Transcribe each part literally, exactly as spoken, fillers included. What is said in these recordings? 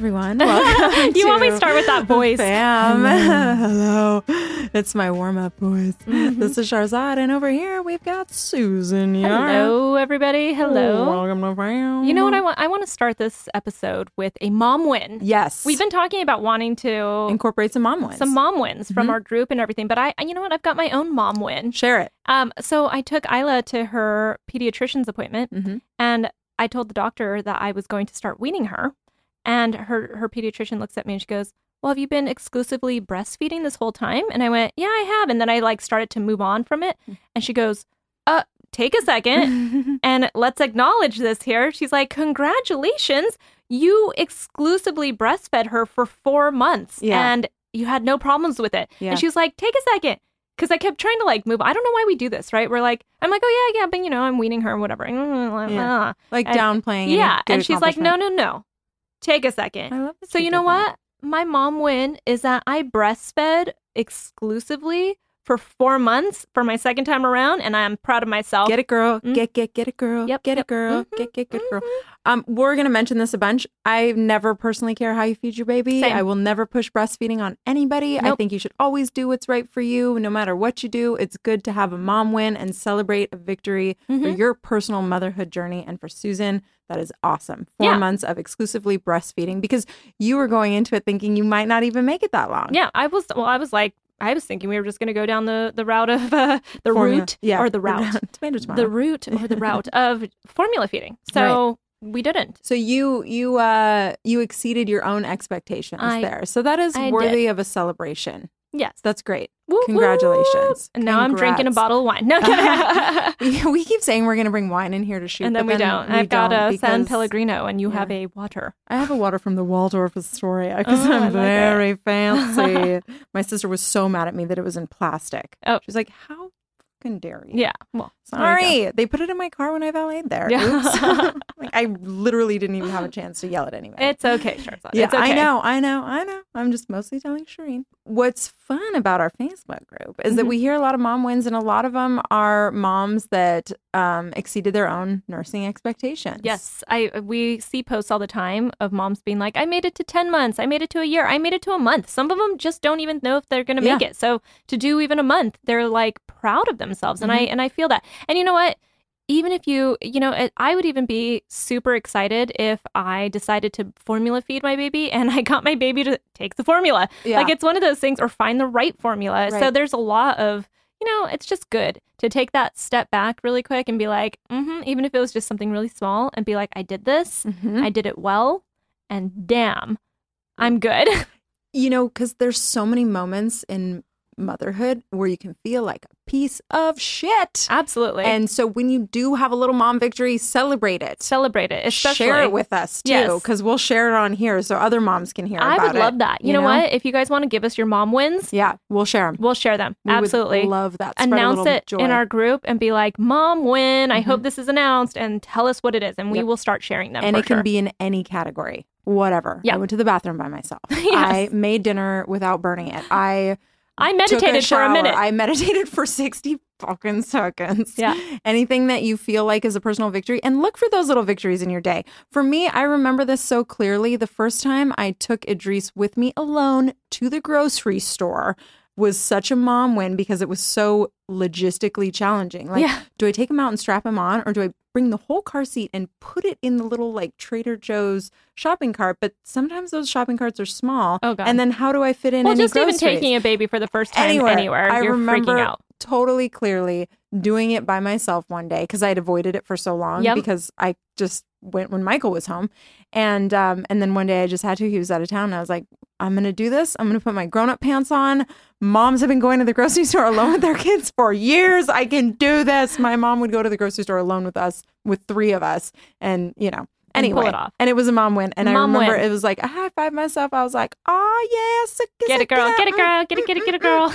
everyone. Welcome You to always start with that voice. Bam. Hello. It's my warm-up voice. Mm-hmm. This is Sharzad, and over here we've got Susan. Hello, everybody. Hello. Welcome to Bam. You know what I want? I want to start this episode with a mom win. Yes. We've been talking about wanting to incorporate some mom wins. some mom wins from Mhm. our group and everything, but I, you know what? I've got my own mom win. Share it. Um, so I took Isla to her pediatrician's appointment, Mhm. and I told the doctor that I was going to start weaning her. And her, her pediatrician looks at me and she goes, well, have you been exclusively breastfeeding this whole time? And I went, yeah, I have. And then I like started to move on from it. And she goes, uh, take a second and let's acknowledge this here. She's like, congratulations. You exclusively breastfed her for four months Yeah. and you had no problems with it. Yeah. And she was like, take a second. Because I kept trying to like move. I don't know why we do this, right? We're like, I'm like, oh yeah, yeah, but you know, I'm weaning her and whatever. Yeah. Like And- downplaying. Yeah. any And good she's like, no, accomplishment. no, no. Take a second. I love that So she you did know that. what? My mom win is that I breastfed exclusively for four months for my second time around, and I'm proud of myself. Get it, girl. Mm. Get, get, get it, girl. Yep, Get yep. it, girl. Mhm, Get, get, get it, girl. mhm. Um, we're going to mention this a bunch. I never personally care how you feed your baby. Same. I will never push breastfeeding on anybody. I Nope. think you should always do what's right for you, no matter what you do. It's good to have a mom win and celebrate a victory for Mhm. your personal motherhood journey. And for Susan, that is awesome. Four Yeah. months of exclusively breastfeeding because you were going into it thinking you might not even make it that long. Yeah, I was. Well, I was like, I was thinking we were just going to go down the the route of uh, the Formula. route Yeah. or the route, Tomato, tomato. the route or the route of formula feeding. So we didn't. So you you uh you exceeded your own expectations I- there. So that is I worthy of a celebration. Yes. That's great. Woo, woo. Congratulations. And now I'm drinking a Congrats. bottle of wine. No, we, we keep saying we're going to bring wine in here to shoot, and then but we don't. I've got don't a San because Pellegrino, and you yeah. have a water. I have a water from the Waldorf Astoria because Oh, I I'm like very fancy. My sister was so mad at me that it was in plastic. Oh. She's like, "How fucking dare you?" Yeah. Well, there you Sorry, they put it in my car when I valeted there. Yeah. Oops. Like I literally didn't even have a chance to yell at anybody. go. It's okay, Sharzad. Yeah, It's okay. I know, I know, I know. I'm just mostly telling Shireen. What's fun about our Facebook group is that Mhm. we hear a lot of mom wins, and a lot of them are moms that um, exceeded their own nursing expectations. Yes, I we see posts all the time of moms being like, "I made it to ten months. I made it to a year. I made it to a month." Some of them just don't even know if they're going to make Yeah. it. So to do even a month, they're like proud of themselves, and I Mm-hmm. and I feel that. And you know what? Even if you, you know, it, I would even be super excited if I decided to formula feed my baby and I got my baby to take the formula. Yeah. Like it's one of those things, or find the right formula. So Right. there's a lot of, you know, it's just good to take that step back really quick and be like, mm-hmm, even if it was just something really small, and be like, I did this, Mhm. I did it well, and damn, I'm good. You know, because there's so many moments in motherhood where you can feel like a piece of shit. Absolutely. And so when you do have a little mom victory, celebrate it. celebrate it, especially. Share it with us too, Yes. because we'll share it on here so other moms can hear I about would it. love that. You, know, what? If you guys want to give us your mom wins, Yeah, we'll share them. we'll share them. Absolutely. love that. Spread a Announce little it joy. in our group and be like, Mom win. I Mhm. hope this is announced, and tell us what it is, and we Yep. will start sharing them. and for it can sure. be in any category, whatever. Yeah. I went to the bathroom by myself. Yes. I made dinner without burning it. I I took meditated for shower. a minute. I meditated for sixty fucking seconds. Yeah. Anything that you feel like is a personal victory, and look for those little victories in your day. For me, I remember this so clearly. The first time I took Idris with me alone to the grocery store was such a mom win because it was so logistically challenging. Like, Yeah. do I take him out and strap him on, or do I bring the whole car seat and put it in the little like Trader Joe's shopping cart? But sometimes those shopping carts are small. Oh, God. And then how do I fit in well, any just even groceries? taking a baby for the first time Anywhere. anywhere, I you're remember freaking out. totally clearly doing it by myself one day because I had avoided it for so long Yep. because I just went when Michael was home. And um, and then one day I just had to. He was out of town. And I was like, I'm going to do this. I'm going to put my grown-up pants on. Moms have been going to the grocery store alone with their kids for years. I can do this. My mom would go to the grocery store alone with us, with three of us. And, you know, And pull anyway. it off. And it was a mom win. And I Mom remember win. it was like, I high-fived myself. I was like, oh, yes. Get it, girl. Get it, girl. Get it, get it, get it, girl.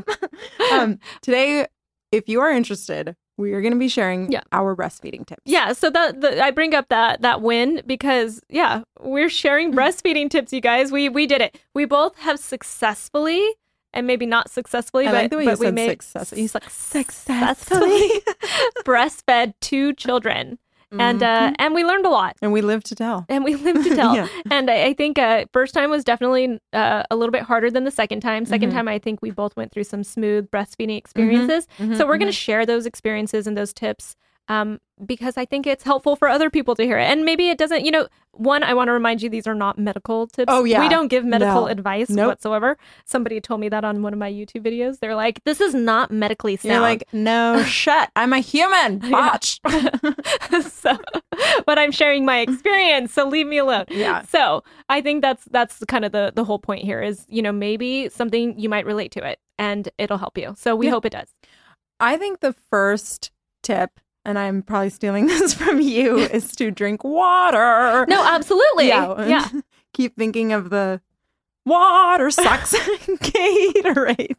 um, today, if you are interested, we are going to be sharing Yeah. our breastfeeding tips. Yeah, so that the, I bring up that that win because yeah, we're sharing breastfeeding tips, you guys. We we did it. We both have successfully, and maybe not successfully, I but like the way but you we said made success. You successfully breastfed two children. And uh, and we learned a lot. And we live to tell. And we live to tell. Yeah. And I, I think uh, first time was definitely uh, a little bit harder than the second time. Second Mhm. time, I think we both went through some smooth breastfeeding experiences. Mhm, So we're going mhm. to share those experiences and those tips um, because I think it's helpful for other people to hear it. And maybe it doesn't, you know, one, I want to remind you, these are not medical tips. Oh, yeah. We don't give medical No. advice Nope. whatsoever. Somebody told me that on one of my YouTube videos. They're like, this is not medically sound. You're like, no shit. I'm a human. Botch. So, but I'm sharing my experience, so leave me alone. Yeah. So I think that's that's kind of the the whole point here is, you know, maybe something you might relate to it and it'll help you. So we Yeah. hope it does. I think the first tip, and I'm probably stealing this from you, is to drink water. No, absolutely. Yeah. Yeah. Keep thinking of the water sucks Gatorade.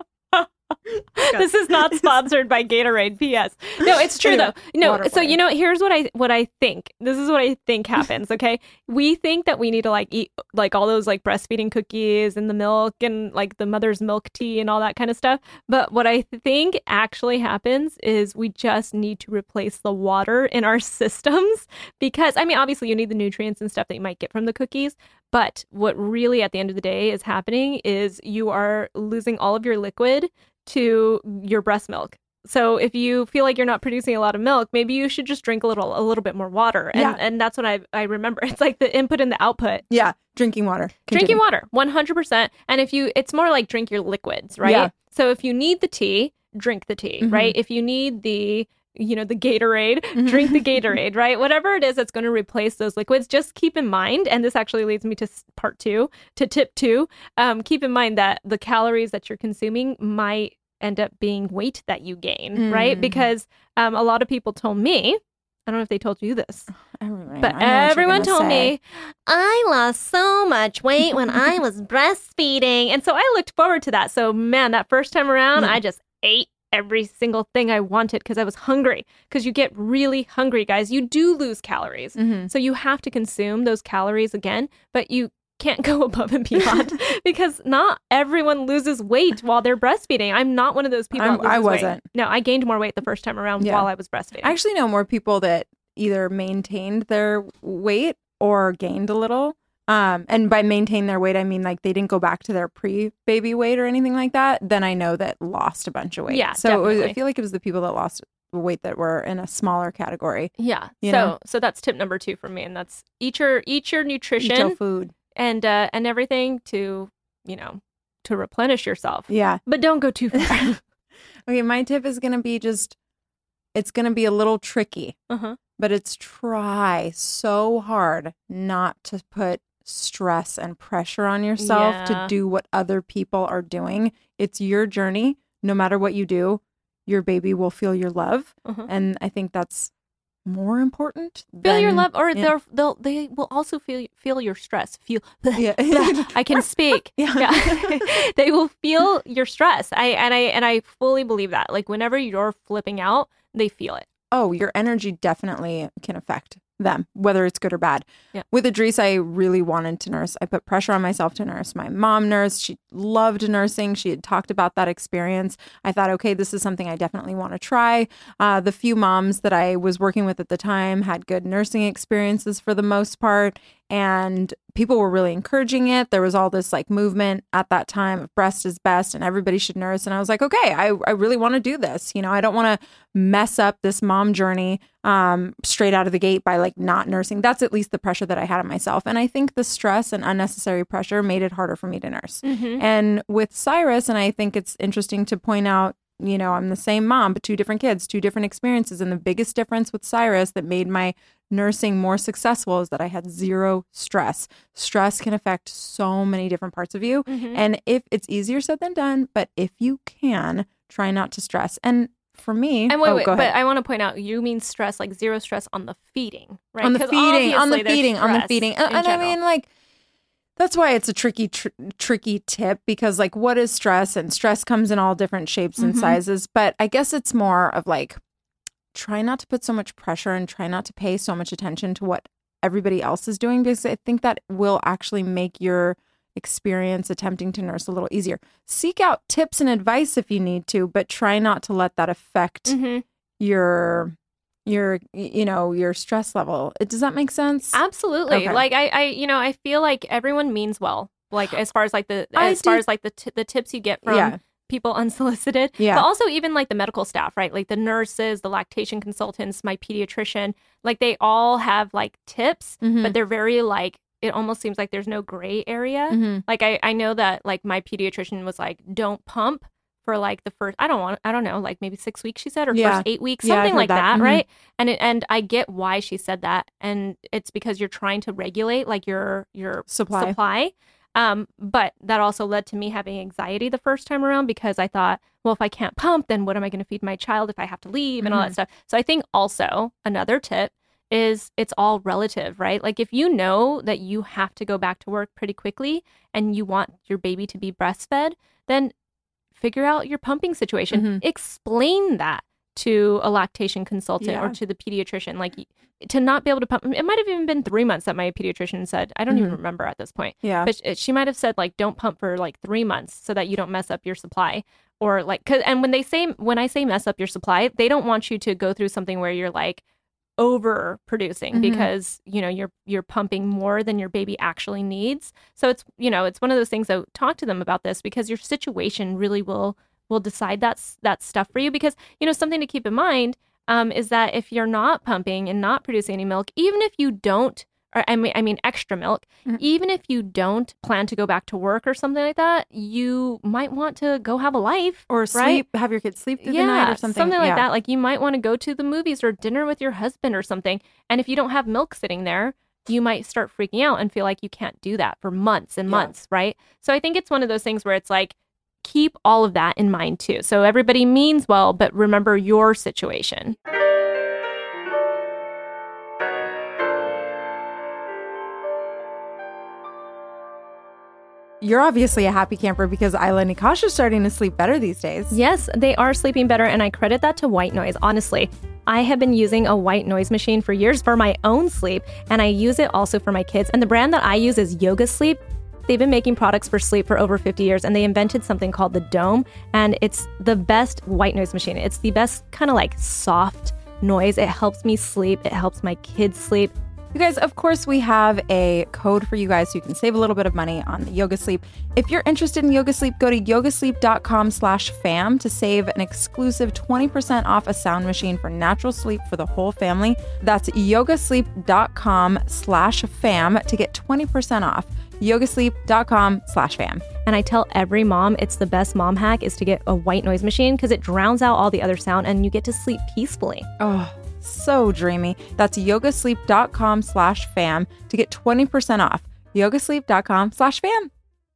This is not sponsored by Gatorade. P S. No, it's true Anyway, though. No, water so for you know, here's what I what I think. This is what I think happens. Okay, we think that we need to like eat like all those like breastfeeding cookies and the milk and like the mother's milk tea and all that kind of stuff. But what I think actually happens is we just need to replace the water in our systems because I mean, obviously, you need the nutrients and stuff that you might get from the cookies. But what really at the end of the day is happening is you are losing all of your liquid to your breast milk. So if you feel like you're not producing a lot of milk, maybe you should just drink a little a little bit more water. And Yeah. and that's what I I remember. It's like the input and the output. Yeah. Drinking water. Drinking Continue. water, one hundred percent. And if you it's more like drink your liquids, right? Yeah. So if you need the tea, drink the tea, Mhm. right? If you need the you know, the Gatorade, Mhm. drink the Gatorade, right? Whatever it is that's going to replace those liquids, just keep in mind, and this actually leads me to s- part two, to tip two, um, keep in mind that the calories that you're consuming might end up being weight that you gain, right? Mm. Because um, a lot of people told me, I don't know if they told you this, Everyone, but I know what you're everyone gonna told say. me I lost so much weight when I was breastfeeding. And so I looked forward to that. So, man, that first time around, Yeah. I just ate every single thing I wanted because I was hungry. Because you get really hungry, guys. You do lose calories. Mhm. So you have to consume those calories again, but you can't go above and beyond because not everyone loses weight while they're breastfeeding. I'm not one of those people. I'm- that loses I weight. wasn't. No, I gained more weight the first time around Yeah. while I was breastfeeding. I actually know more people that either maintained their weight or gained a little. Um, and by maintain their weight, I mean like they didn't go back to their pre-baby weight or anything like that. Then I know that lost a bunch of weight. Yeah, so it was, I definitely. feel like it was the people that lost weight that were in a smaller category. Yeah. You so know? so that's tip number two for me, and that's eat your eat your nutrition Eat your food. and uh, and everything to you know to replenish yourself. Yeah. But don't go too far. Okay. My tip is gonna be just. It's gonna be a little tricky, uh-huh. but it's try so hard not to put stress and pressure on yourself Yeah. to do what other people are doing. It's your journey. No matter what you do, your baby will feel your love. Uh-huh. And I think that's more important. Feel your than- love, or yeah. they're, they'll they will also feel feel your stress. Feel. Yeah. I can speak. Yeah. Yeah. They will feel your stress. I and I and I fully believe that. Like whenever you're flipping out, they feel it. Oh, your energy definitely can affect them, whether it's good or bad. Yeah. With Idris, I really wanted to nurse. I put pressure on myself to nurse. My mom nursed. She loved nursing. She had talked about that experience. I thought, okay, this is something I definitely want to try. Uh, the few moms that I was working with at the time had good nursing experiences for the most part. And people were really encouraging it. There was all this like movement at that time of breast is best and everybody should nurse. And I was like, okay, I, I really want to do this. You know, I don't want to mess up this mom journey um, straight out of the gate by like not nursing. That's at least the pressure that I had on myself. And I think the stress and unnecessary pressure made it harder for me to nurse. Mm-hmm. And with Cyrus, and I think it's interesting to point out, you know, I'm the same mom, but two different kids, two different experiences. And the biggest difference with Cyrus that made my nursing more successful is that I had zero stress. Stress can affect so many different parts of you. Mm-hmm. And if it's easier said than done, but if you can, try not to stress. And for me, And wait, oh, wait, go but ahead. I want to point out, you mean stress, like zero stress on the feeding, right? on the 'Cause feeding, on the obviously there's feeding, on the stress feeding. in And, and I general. mean, like, that's why it's a tricky, tr- tricky tip because, like, what is stress? And stress comes in all different shapes and Mhm. sizes. But I guess it's more of like, try not to put so much pressure and try not to pay so much attention to what everybody else is doing because I think that will actually make your experience attempting to nurse a little easier. Seek out tips and advice if you need to, but try not to let that affect Mhm. your your, you know, your stress level. It, does that make sense? Absolutely. Okay. Like I, I, you know, I feel like everyone means well. Like as far as like the, I as far do- as like the, t- the tips you get from Yeah. people unsolicited, Yeah. but also even like the medical staff, right? Like the nurses, the lactation consultants, my pediatrician, like they all have like tips, Mhm. but they're very like, it almost seems like there's no gray area. Mhm. Like I, I know that like my pediatrician was like, don't pump for like the first, I don't want, I don't know, like maybe six weeks, she said, or Yeah. first eight weeks, Yeah, I've something heard like that. that, Mhm. right? And it, and I get why she said that, and it's because you're trying to regulate like your your Supply. supply. Um, but that also led to me having anxiety the first time around because I thought, well, if I can't pump, then what am I going to feed my child if I have to leave and all Mhm. that stuff. So I think also another tip is it's all relative, right? Like if you know that you have to go back to work pretty quickly and you want your baby to be breastfed, then figure out your pumping situation. Mhm. Explain that to a lactation consultant Yeah. or to the pediatrician. Like to not be able to pump, it might have even been three months that my pediatrician said. I don't even Mhm. remember at this point. Yeah. But sh- she might have said like, don't pump for like three months so that you don't mess up your supply. Or like, cause, and when they say, when I say mess up your supply, they don't want you to go through something where you're like overproducing Mhm. because, you know, you're, you're pumping more than your baby actually needs. So it's, you know, it's one of those things that talk to them about this because your situation really will, will decide that, s- that stuff for you. Because, you know, something to keep in mind um, is that if you're not pumping and not producing any milk, even if you don't, or I mean, I mean extra milk, Mhm. even if you don't plan to go back to work or something like that, you might want to go have a life. Or right? sleep, have your kids sleep through the night or something. like Yeah. that. Like you might want to go to the movies or dinner with your husband or something. And if you don't have milk sitting there, you might start freaking out and feel like you can't do that for months and Yeah. months, right? So I think it's one of those things where it's like, keep all of that in mind too. So everybody means well, but remember your situation. You're obviously a happy camper because Isla and Nikasha are starting to sleep better these days. Yes, they are sleeping better, and I credit that to white noise. Honestly, I have been using a white noise machine for years for my own sleep, and I use it also for my kids. And the brand that I use is Yoga Sleep. They've been making products for sleep for over fifty years, and they invented something called the Dome, and it's the best white noise machine. It's the best kind of like soft noise. It helps me sleep. It helps my kids sleep. You guys, of course, we have a code for you guys so you can save a little bit of money on the Yoga Sleep. If you're interested in Yoga Sleep, go to yogasleep.com slash fam to save an exclusive twenty percent off a sound machine for natural sleep for the whole family. That's yogasleep.com slash fam to get twenty percent off. yogasleep.com slash fam. And I tell every mom it's the best mom hack is to get a white noise machine because it drowns out all the other sound and you get to sleep peacefully. Oh, so dreamy. That's yogasleep.com slash fam to get twenty percent off. yogasleep.com slash fam.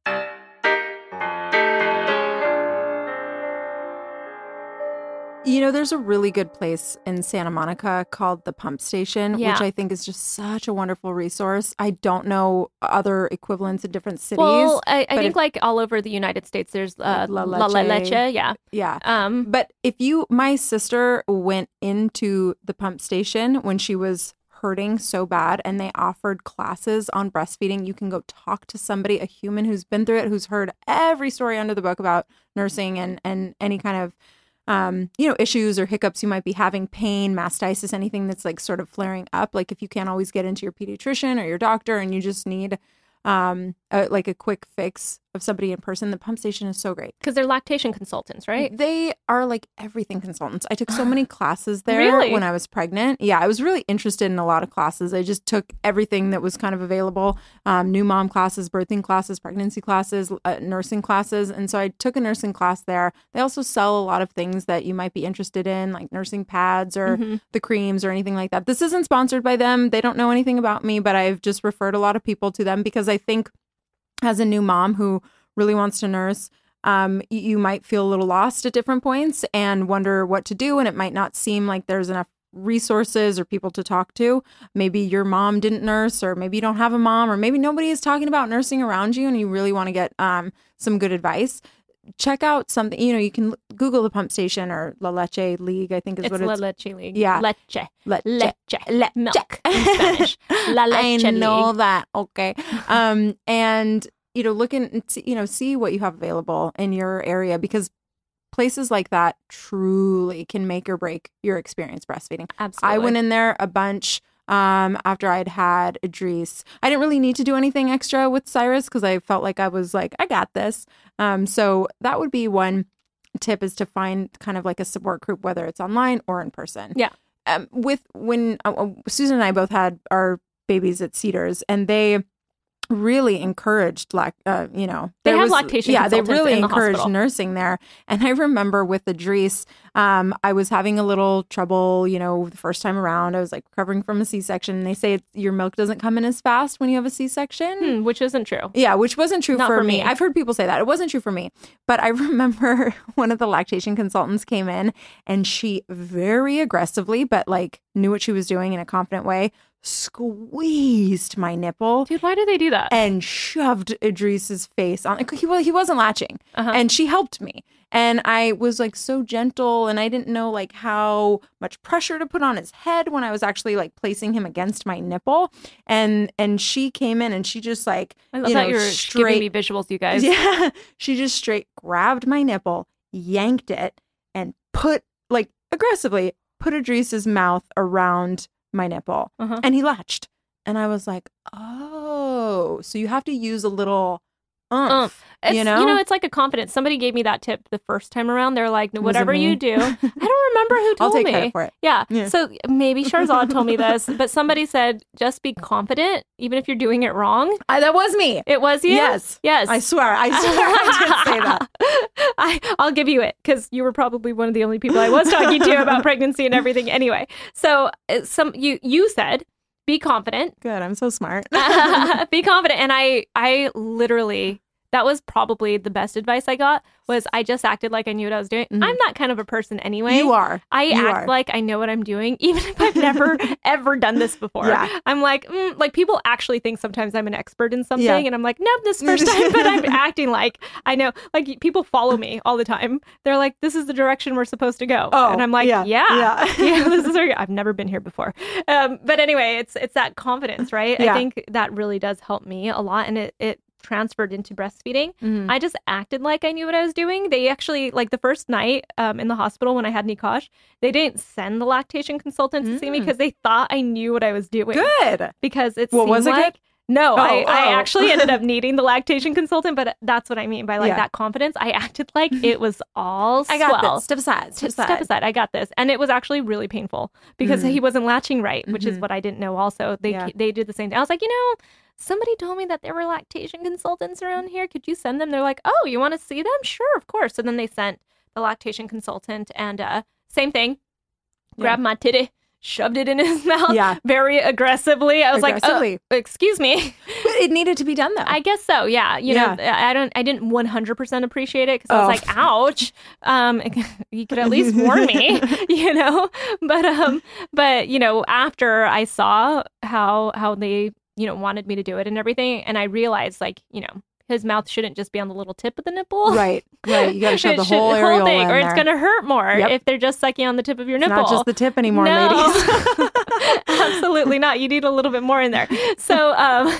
You know, there's a really good place in Santa Monica called the Pump Station, Yeah. which I think is just such a wonderful resource. I don't know other equivalents in different cities. Well, I, I but if- if, like all over the United States, there's uh, Like La La La Leche. Leche. Yeah. yeah. Um, But if you, my sister went into the pump station when she was hurting so bad and they offered classes on breastfeeding. You can go talk to somebody, a human who's been through it, who's heard every story under the book about nursing and, and any kind of, um, you know, issues or hiccups you might be having, pain, mastitis, anything that's like sort of flaring up. Like if you can't always get into your pediatrician or your doctor and you just need um a, like a quick fix of somebody in person, the pump station is so great. because they're lactation consultants, right? They are like everything consultants. I took so many classes there Really? when I was pregnant. Yeah, I was really interested in a lot of classes. I just took everything that was kind of available, um, new mom classes, birthing classes, pregnancy classes, uh, nursing classes. And so I took a nursing class there. They also sell a lot of things that you might be interested in, like nursing pads or Mhm. the creams or anything like that. This isn't sponsored by them. They don't know anything about me, but I've just referred a lot of people to them because I think as a new mom who really wants to nurse, um, y- you might feel a little lost at different points and wonder what to do. And it might not seem like there's enough resources or people to talk to. Maybe your mom didn't nurse, or maybe you don't have a mom, or maybe nobody is talking about nursing around you and you really want to get um, some good advice. Check out something, you know, you can Google the pump station or La Leche League, I think is It's what La it's. Leche League. Yeah. Leche. Leche. Leche. Leche. Milk in Spanish. La Leche I know League. that. Okay. Um, and you know, look in, and see- you know, see what you have available in your area, because places like that truly can make or break your experience breastfeeding. Absolutely. I went in there a bunch um, after I'd had Idris. I didn't really need to do anything extra with Cyrus because I felt like I was like, I got this. Um, so that would be one tip, is to find kind of like a support group, whether it's online or in person. Yeah. Um, with when uh, Susan and I both had our babies at Cedars, and they really encouraged, lac- uh, you know, They there have was- lactation Yeah, they consultants really in the encouraged hospital. nursing there. And I remember with Idris, um, I was having a little trouble, you know, the first time around. I was like recovering from a C-section. And they say it's, your milk doesn't come in as fast when you have a C-section. Hmm, which isn't true. Yeah, which wasn't true Not for, for me. me. I've heard people say that. It wasn't true for me. But I remember one of the lactation consultants came in, and she very aggressively, but like knew what she was doing in a confident way, squeezed my nipple Dude, why do they do that? and shoved Idris's face on. He, well, he wasn't latching. Uh-huh. And she helped me. And I was like so gentle, and I didn't know like how much pressure to put on his head when I was actually like placing him against my nipple. And and she came in and she just like, I love you that know, you're straight, giving me visuals, you guys. yeah, she just straight grabbed my nipple, yanked it, and put like aggressively put Idris's mouth around my nipple, Uh-huh. and he latched. And I was like, oh, so you have to use a little oomph, Oomph. It's, you know? you know, it's like a confidence. Somebody gave me that tip the first time around. They're like, it whatever me? you do. I don't remember who told I'll take me. credit for it. Yeah. Yeah. So maybe Sharzad told me this, but somebody said, just be confident, even if you're doing it wrong. I, that was me. It was you? Yes. Yes. I swear. I swear I did say that. I, I'll give you it, because you were probably one of the only people I was talking to about pregnancy and everything. Anyway, so uh, some you you said, be confident. Good. I'm so smart. Be confident. And I I literally, that was probably the best advice I got, was I just acted like I knew what I was doing. Mhm. I'm that kind of a person anyway. You are. I You act are. like I know what I'm doing, even if I've never, ever done this before. Yeah. I'm like, mm, like people actually think sometimes I'm an expert in something. Yeah. And I'm like, nope, this is the first time, but I'm acting like I know. Like people follow me all the time. They're like, this is the direction we're supposed to go. Oh, and I'm like, yeah, yeah, yeah. yeah, this is where I've never been here before. Um, but anyway, it's it's that confidence, right? Yeah. I think that really does help me a lot. And it, it transferred into breastfeeding. Mhm. I just acted like I knew what I was doing. They actually, like the first night um, in the hospital when I had Nikosh, they didn't send the lactation consultant to see me Mm. because they thought I knew what I was doing. Good. Because it Well, seemed was it like good? no, I, Oh, I oh. actually ended up needing the lactation consultant, but that's what I mean by like Yeah. that confidence. I acted like it was all I got swell. this. Step aside. Step aside. Step aside. I got this, and it was actually really painful because Mhm. he wasn't latching right, which is Mhm. what I didn't know. Also, they Yeah. they did the same thing. I was like, you know, somebody told me that there were lactation consultants around here. Could you send them? They're like, oh, you want to see them? Sure, of course. So then they sent the lactation consultant, and uh, same thing. Yeah. Grabbed my titty, shoved it in his mouth, Yeah. very aggressively. I was Aggressively. like, oh, excuse me. But it needed to be done though. I guess so. Yeah. You Yeah. know, I don't, I didn't one hundred percent appreciate it because I was Oh. like, ouch. Um, you could at least warn me, you know, but, um, but, you know, after I saw how, how they, you know, wanted me to do it and everything. And I realized like, you know, his mouth shouldn't just be on the little tip of the nipple. right. Right. You got to shove It the should- whole areola thing, in or it's there. going to hurt more Yep. if they're just sucking on the tip of your It's nipple. not just the tip anymore, No. ladies. Absolutely not. You need a little bit more in there. So, um,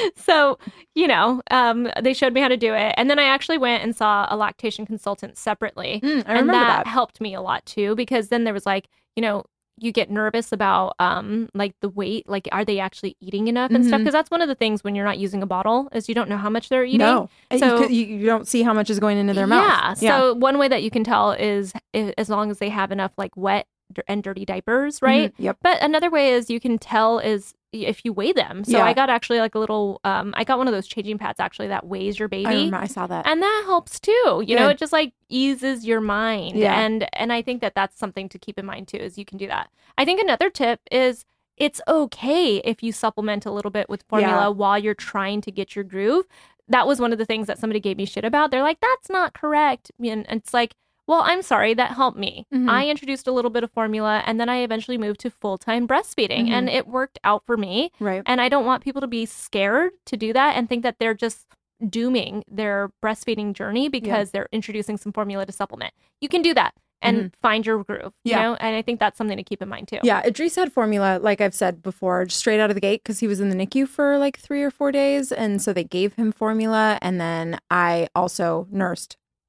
so you know, um, they showed me how to do it, and then I actually went and saw a lactation consultant separately, Mm, I and remember that, that. helped me a lot too, because then there was like, you know, you get nervous about um like the weight, like are they actually eating enough and stuff? Mhm. Because that's one of the things when you're not using a bottle is you don't know how much they're eating. No. And So- you, could, you, you don't see how much is going into their mouth. Yeah. So one way that you can tell is if, as long as they have enough like wet d- and dirty diapers, right? Mhm. Yep. But another way is you can tell is if you weigh them. So Yeah. I got actually like a little, um, I got one of those changing pads actually that weighs your I baby. remember. I saw that. And that helps too. You know, Good. it just like eases your mind. Yeah. And and I think that that's something to keep in mind too, is you can do that. I think another tip is it's okay if you supplement a little bit with formula Yeah. while you're trying to get your groove. That was one of the things that somebody gave me shit about. They're like, that's not correct. And it's like, well, I'm sorry, that helped me. Mhm. I introduced a little bit of formula and then I eventually moved to full-time breastfeeding Mhm. and it worked out for me. Right. And I don't want people to be scared to do that and think that they're just dooming their breastfeeding journey because they're introducing some formula to supplement. You can do that and find your groove, you Yeah. know? And I think that's something to keep in mind too. Yeah, Idris had formula, like I've said before, straight out of the gate because he was in the N I C U for like three or four days. And so they gave him formula. And then I also nursed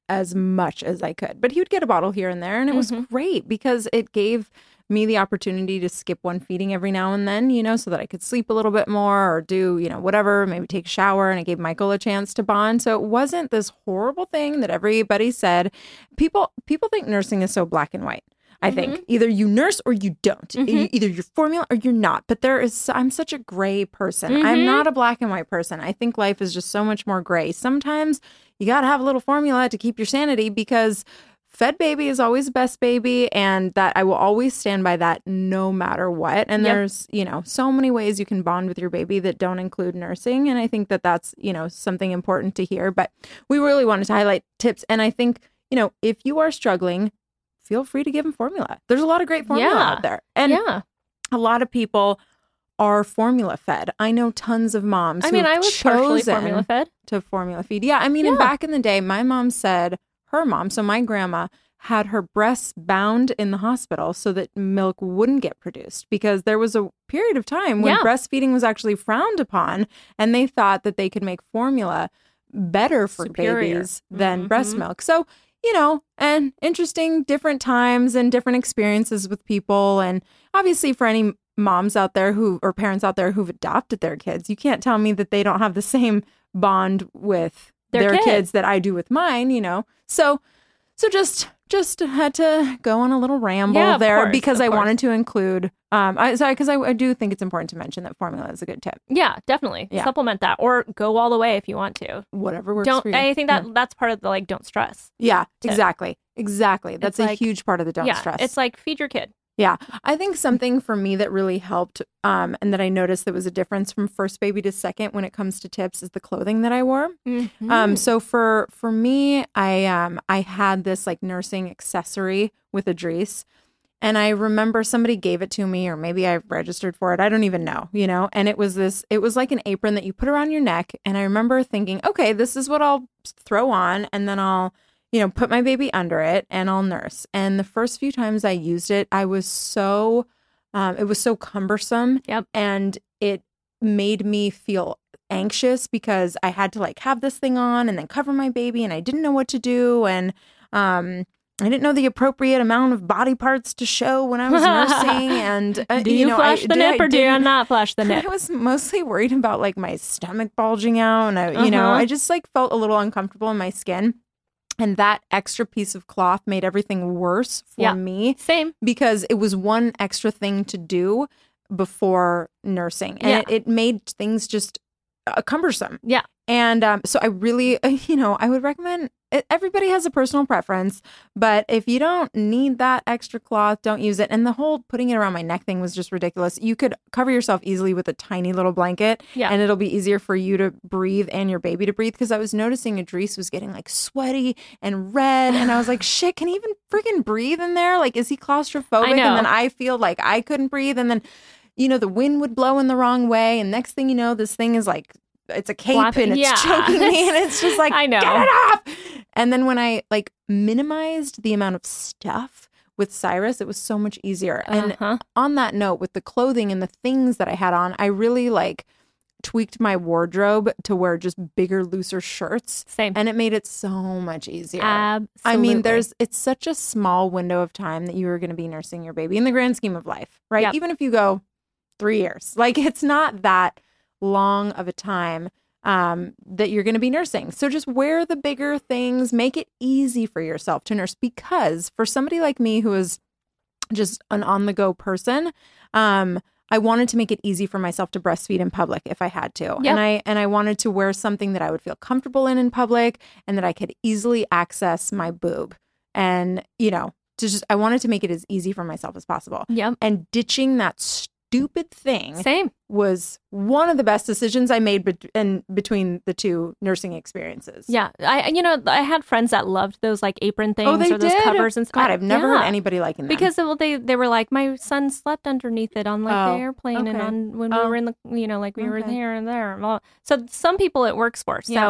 as much as I could. But he would get a bottle here and there, and it was Mhm. great because it gave me the opportunity to skip one feeding every now and then, you know, so that I could sleep a little bit more or do, you know, whatever, maybe take a shower. And it gave Michael a chance to bond. So it wasn't this horrible thing that everybody said. People people think nursing is so black and white. I think Mhm. either you nurse or you don't. Mhm. E- Either you're formula or you're not. But there is, I'm such a gray person. I'm Mhm. not a black and white person. I think life is just so much more gray. Sometimes you got to have a little formula to keep your sanity because fed baby is always the best baby. And that I will always stand by that no matter what. And Yep. there's, you know, so many ways you can bond with your baby that don't include nursing. And I think that that's, you know, something important to hear. But we really wanted to highlight tips. And I think, you know, if you are struggling, feel free to give them formula. There's a lot of great formula Yeah. out there. And Yeah. a lot of people are formula fed. I know tons of moms I who mean, have I was partially chosen formula fed. to formula feed. Yeah, I mean, and Yeah. back in the day, my mom said, her mom, so my grandma, had her breasts bound in the hospital so that milk wouldn't get produced because there was a period of time when Yeah. breastfeeding was actually frowned upon and they thought that they could make formula better for Superior. babies than Mhm. breast milk. So, you know, and interesting different times and different experiences with people. And obviously for any moms out there who, or parents out there who've adopted their kids, you can't tell me that they don't have the same bond with Their their, kids. kids that I do with mine, you know? So, so just, just had to go on a little ramble Yeah, of there course, because of I course. wanted to include, um, I, sorry, because I, I do think it's important to mention that formula is a good tip. Yeah, definitely. Yeah. Supplement that or go all the way if you want to. Whatever works Don't for you. I think that Yeah. that's part of the like don't stress. Yeah, tip. exactly. Exactly. That's It's a like- huge part of the don't yeah, stress. it's like feed your kid. Yeah. I think something for me that really helped um, and that I noticed that was a difference from first baby to second when it comes to tips is the clothing that I wore. Mm-hmm. Um, so for for me, I um I had this like nursing accessory with Idris. And I remember somebody gave it to me, or maybe I registered for it. I don't even know, you know, and it was this, it was like an apron that you put around your neck. And I remember thinking, okay, this is what I'll throw on. And then I'll, you know, put my baby under it and I'll nurse. And the first few times I used it, I was so, um, it was so cumbersome. Yep. And it made me feel anxious because I had to like have this thing on and then cover my baby and I didn't know what to do. And, um, I didn't know the appropriate amount of body parts to show when I was nursing. And uh, do you, know, flash I, the did- I nip or do you didn't- not flash the nip? I was mostly worried about like my stomach bulging out, and I, you know, Uh-huh. I just like felt a little uncomfortable in my skin. And that extra piece of cloth made everything worse for Yeah. me Same. because it was one extra thing to do before nursing, and Yeah. it, it made things just uh, cumbersome. Yeah. And um, so I really, you know, I would recommend it. Everybody has a personal preference, but if you don't need that extra cloth, don't use it. And the whole putting it around my neck thing was just ridiculous. You could cover yourself easily with a tiny little blanket, Yeah. and it'll be easier for you to breathe and your baby to breathe. Because I was noticing Idris was getting like sweaty and red, and I was like, shit, can he even freaking breathe in there? Like, is he claustrophobic? I know. And then I feel like I couldn't breathe, and then, you know, the wind would blow in the wrong way, and next thing you know, this thing is like, it's a cape Flapping- and it's yeah. choking me, and it's just like, I know. get it off. And then when I like minimized the amount of stuff with Cyrus, it was so much easier. And Uh-huh. on that note, with the clothing and the things that I had on, I really like tweaked my wardrobe to wear just bigger, looser shirts, Same. and it made it so much easier. Absolutely. I mean, there's it's such a small window of time that you are going to be nursing your baby in the grand scheme of life, right? Yep. Even if you go three years, like it's not that long of a time um, that you're going to be nursing. So just wear the bigger things, make it easy for yourself to nurse, because for somebody like me who is just an on the go person, um, I wanted to make it easy for myself to breastfeed in public if I had to. Yep. And I and I wanted to wear something that I would feel comfortable in in public and that I could easily access my boob. And, you know, to just I wanted to make it as easy for myself as possible. Yep. And ditching that stupid thing Same. was one of the best decisions I made bet- in between the two nursing experiences. Yeah. I you know, I had friends that loved those like apron things Oh, they or those did? covers and stuff. God, I've never Yeah. heard anybody liking that. Because well, they they were like, my son slept underneath it on like Oh, the airplane and okay. on when Oh, we were in the, you know, like we were okay. here and there. Well, so some people it works for. So, Yeah.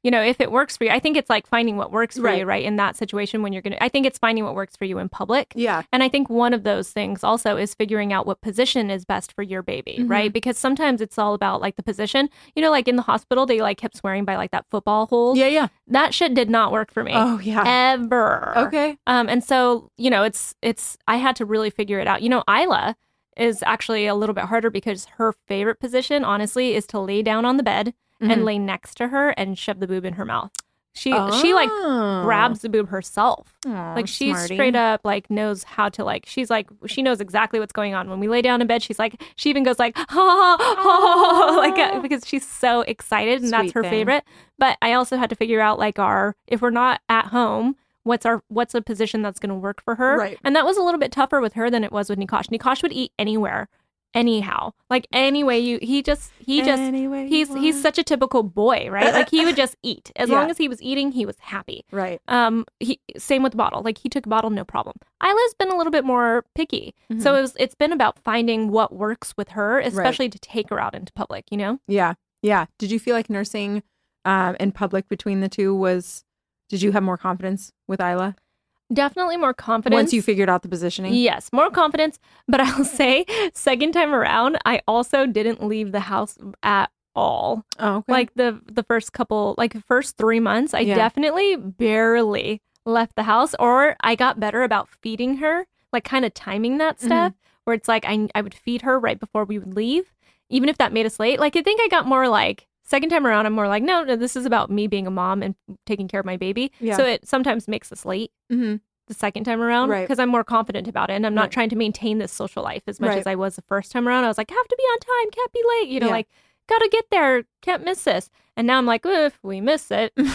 you know, if it works for you, I think it's like finding what works for Right. you, right? In that situation when you're going to, I think it's finding what works for you in public. Yeah. And I think one of those things also is figuring out what position is best for your baby, Mhm. right? Because sometimes it's all about like the position, you know, like in the hospital, they like kept swearing by like that football hold. Yeah, yeah. That shit did not work for me. Oh, yeah. Ever. Okay. Um, and so, you know, it's, it's, I had to really figure it out. You know, Isla is actually a little bit harder because her favorite position, honestly, is to lay down on the bed Mhm. and lay next to her and shove the boob in her mouth. She, she like Oh. grabs the boob herself. Aw, Like she smarty. straight up like knows how to like, she's like, she knows exactly what's going on. When we lay down in bed, she's like, she even goes like, ha, ha, ha, ha, like uh, because she's so excited and that's Sweet her thing. favorite. But I also had to figure out like our, if we're not at home, what's our, what's a position that's going to work for her. Right. And that was a little bit tougher with her than it was with Nikosh. Nikosh would eat anywhere, anyhow, like any way you, he just, he just, Any way you he's, he's want. such a typical boy, right? Like he would just eat as Yeah. long as he was eating, he was happy. Right. Um, he same with bottle. Like he took bottle, no problem. Isla's been a little bit more picky, Mhm. so it was. It's been about finding what works with her, especially to take her out into public. You know, Yeah. Yeah. Did you feel like nursing um, in public between the two was, did you have more confidence with Isla definitely more confidence once you figured out the positioning? Yes, more confidence. But I'll say, second time around, I also didn't leave the house at all. Oh, okay. Like the the first couple, like the first three months, I Yeah. definitely barely left the house, or I got better about feeding her, like kind of timing that stuff, where it's like I I would feed her right before we would leave, even if that made us late. Like I think I got more like second time around, I'm more like, no, no, this is about me being a mom and taking care of my baby. Yeah. So it sometimes makes us late Mhm. the second time around Right. because I'm more confident about it, and I'm not Right. trying to maintain this social life as much Right. as I was the first time around. I was like, have to be on time, can't be late, you know, Yeah. like gotta get there, can't miss this. And now I'm like, well, if we miss it, I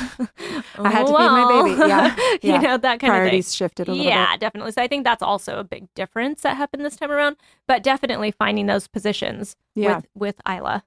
had to feed my baby. Yeah. you Yeah. know, that kind Priorities of shifted a thing. little Yeah, bit. definitely. So I think that's also a big difference that happened this time around. But definitely finding those positions Yeah. with with Isla.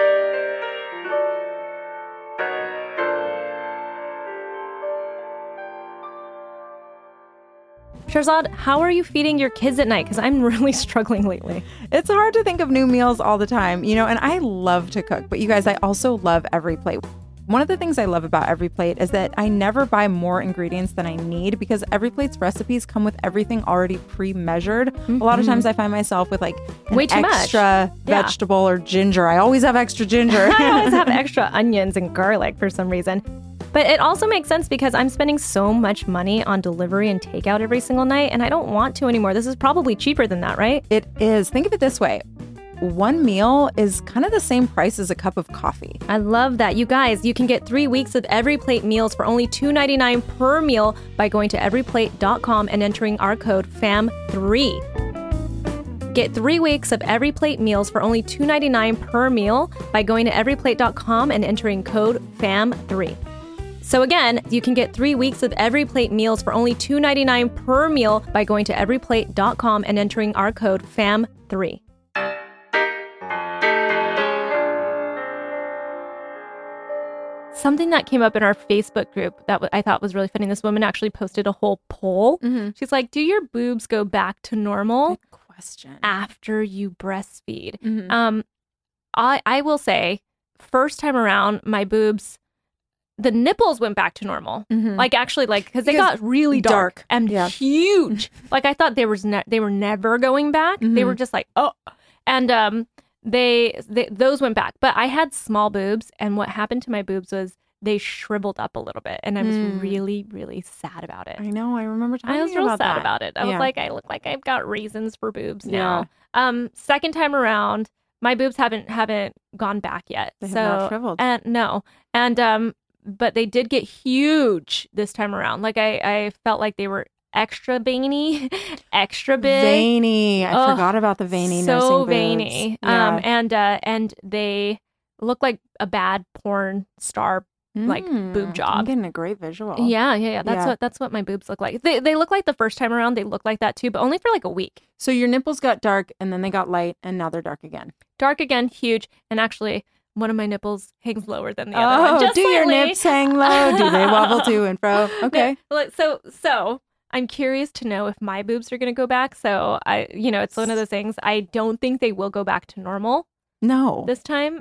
Shirzad, how are you feeding your kids at night? Because I'm really struggling lately. It's hard to think of new meals all the time, you know, and I love to cook, but you guys, I also love Every Plate. One of the things I love about Every Plate is that I never buy more ingredients than I need because Every Plate's recipes come with everything already pre-measured. A lot of times I find myself with like an Way too much. extra Yeah. vegetable or ginger. I always have extra ginger. I always have extra onions and garlic for some reason. But it also makes sense because I'm spending so much money on delivery and takeout every single night, and I don't want to anymore. This is probably cheaper than that, right? It is. Think of it this way. One meal is kind of the same price as a cup of coffee. I love that. You guys, you can get three weeks of Every Plate meals for only two dollars and ninety-nine cents per meal by going to every plate dot com and entering our code F A M three. Get three weeks of Every Plate meals for only two dollars and ninety-nine cents per meal by going to every plate dot com and entering code F A M three. So again, you can get three weeks of Every Plate meals for only two dollars and ninety-nine cents per meal by going to every plate dot com and entering our code F A M three. Something that came up in our Facebook group that w- I thought was really funny. This woman actually posted a whole poll. Mm-hmm. She's like, do your boobs go back to normal Good question. after you breastfeed? Mhm. Um, I I will say, first time around, my boobs, the nipples went back to normal. Mhm. Like actually, like because they Because got really dark, dark, and yeah. huge. Like I thought they was ne- they were never going back. They Mhm. were just like oh, and um they, they those went back. But I had small boobs, and what happened to my boobs was they shriveled up a little bit, and I was Mm. really really sad about it. I know. I remember talking I was real about sad that. about it. I Yeah. was like, I look like I've got reasons for boobs now. Yeah. Um, second time around, my boobs haven't haven't gone back yet. They have so not shriveled. and no, and um, but they did get huge this time around. Like I, I felt like they were extra veiny, extra big, Veiny. I Ugh, forgot about the veiny so nursing boobs. veiny. Yeah. Um, and uh, and they look like a bad porn star. like, boob Mm, I'm job. getting a great visual. Yeah, yeah, yeah. That's Yeah. what that's what my boobs look like. They they look like the first time around. They look like that too, but only for like a week. So your nipples got dark and then they got light and now they're dark again. Dark again, huge, and actually one of my nipples hangs lower than the other one. Oh, Just do your slightly. nips hang low? Do they wobble to and fro? Okay. No, look, so so I'm curious to know if my boobs are going to go back. So I, you know, it's one of those things. I don't think they will go back to normal No. this time.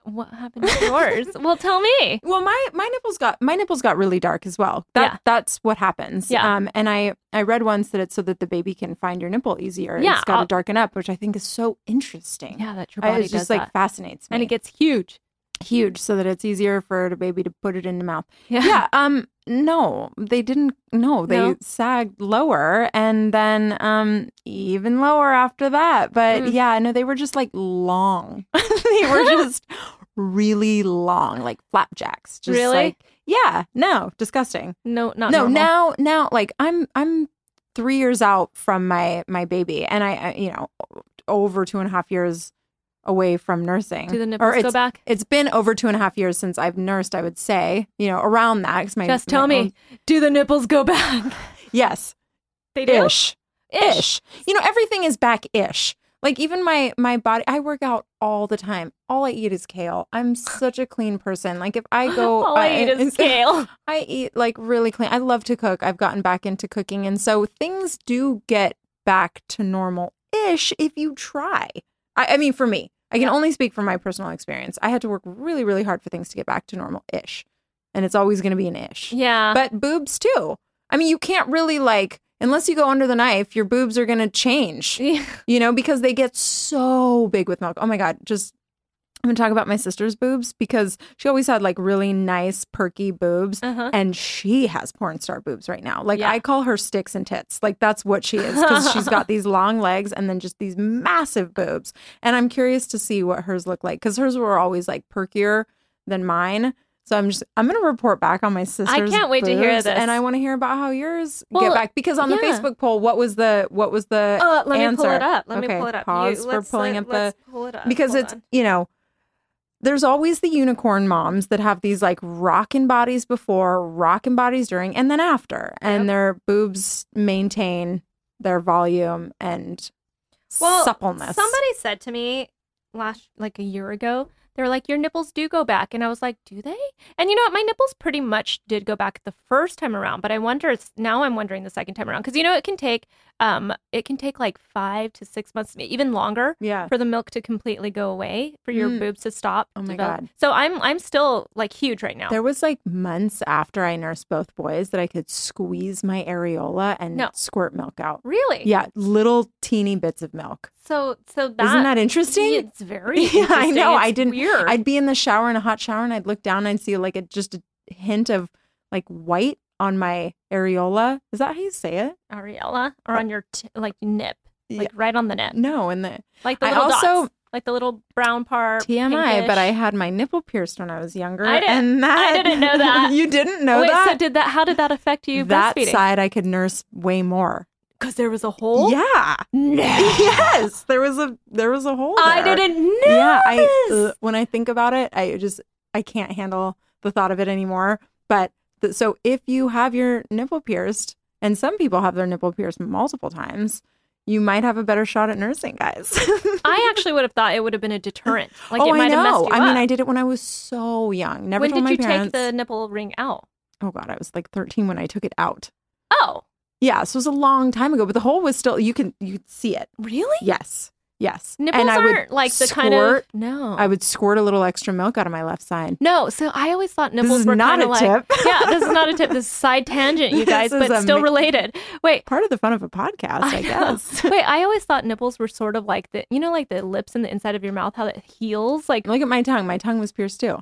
What happened to yours? Well, tell me. Well, my my nipples got my nipples got really dark as well. That Yeah. that's what happens. Yeah. Um, and I I read once that it's so that the baby can find your nipple easier. Yeah, It's got to I'll- darken up, which I think is so interesting. Yeah, that your I- body it does just like that. fascinates me. And it gets huge. huge, so that it's easier for the baby to put it in the mouth. Yeah. Yeah. Um. No, they didn't. No, they No? sagged lower, and then um even lower after that. But Mm. yeah, no, they were just like long. They were just really long, like flapjacks. Just Really? like yeah. No, disgusting. No, not no, normal. now now like I'm I'm three years out from my my baby, and I, I you know over two and a half years away from nursing. Do the Or nipples go it's- back? It's been over two and a half years since I've nursed, I would say, you know, around that. 'Cause my, Just my tell me, own- do the nipples go back? yes. They do? Ish. Ish. You know, everything is back-ish. Like even my my body, I work out all the time. All I eat is kale. I'm such a clean person. Like if I go, All I eat is kale. I eat like really clean. I love to cook. I've gotten back into cooking. And so things do get back to normal-ish if you try. I, I mean, for me, I can only speak from my personal experience. I had to work really, really hard for things to get back to normal-ish. And it's always going to be an ish. Yeah. But boobs too. I mean, you can't really like, unless you go under the knife, your boobs are going to change, you know, because they get so big with milk. Oh my God. Just, I'm going to talk about my sister's boobs because she always had like really nice, perky boobs. Uh-huh. And she has porn star boobs right now. Like Yeah. I call her sticks and tits. Like that's what she is because she's got these long legs and then just these massive boobs. And I'm curious to see what hers look like because hers were always like perkier than mine. So I'm just I'm gonna report back on my sister's can't wait to hear boobs, this. and I want to hear about how yours Well, get back because on the yeah. Facebook poll, what was the what was the Uh, let answer? me pull it up. Let Okay, me pull it up. Pause You- for let's, pulling uh, up the let's pull it up. because Hold it's on. you know there's always the unicorn moms that have these like rockin' bodies before, rockin' bodies during, and then after, and Yep. their boobs maintain their volume and well, suppleness. Somebody said to me last, like a year ago, they were like, your nipples do go back. And I was like, do they? And you know what? My nipples pretty much did go back the first time around, but I wonder, it's, now I'm wondering the second time around. Because, you know, it can take, um, it can take like five to six months, even longer yeah. for the milk to completely go away, for your Mm. boobs to stop. Oh my develop. God. So I'm, I'm still like huge right now. There was like months after I nursed both boys that I could squeeze my areola and No. squirt milk out. Really? Yeah, little teeny bits of milk. So, so that, Isn't that interesting? It's very Yeah, interesting. I know. It's I didn't. Weird. I'd be in the shower in a hot shower, and I'd look down, and I'd see like a just a hint of like white on my areola. Is that how you say it? Ariella, or on your t- like nip, like Yeah. right on the nip, No, and the like the I little also- dots, like the little brown part. T M I. But pinkish. I had my nipple pierced when I was younger. I didn't- and that, I didn't know that. You didn't know Wait, that? so did that? How did that affect you that breastfeeding? side I could nurse way more. Because there was a hole. Yeah. No. Yes, there was a there was a hole there. I didn't know. Yeah, I this. uh, when I think about it, I just I can't handle the thought of it anymore. But th- so if you have your nipple pierced, and some people have their nipple pierced multiple times, you might have a better shot at nursing, guys. I actually would have thought it would have been a deterrent. Like oh, it might I know. have messed you I mean, up. I did it when I was so young. Never When told did my you parents. take the nipple ring out? Oh God, I was like thirteen when I took it out. Oh, Yeah, so it was a long time ago, but the hole was still. You can you could see it. really? Yes, yes. Nipples and I would aren't like the squirt, kind of no. I would squirt a little extra milk out of my left side. No, so I always thought This nipples is were not kind a of like tip. yeah, this is not a tip. This is side tangent, you This guys, is but still ama- related. Wait, Part of the fun of a podcast, I, I know. guess. wait, I always thought nipples were sort of like the you know like the lips and the inside of your mouth, how it heals. Like, Look at my tongue. My tongue was pierced too.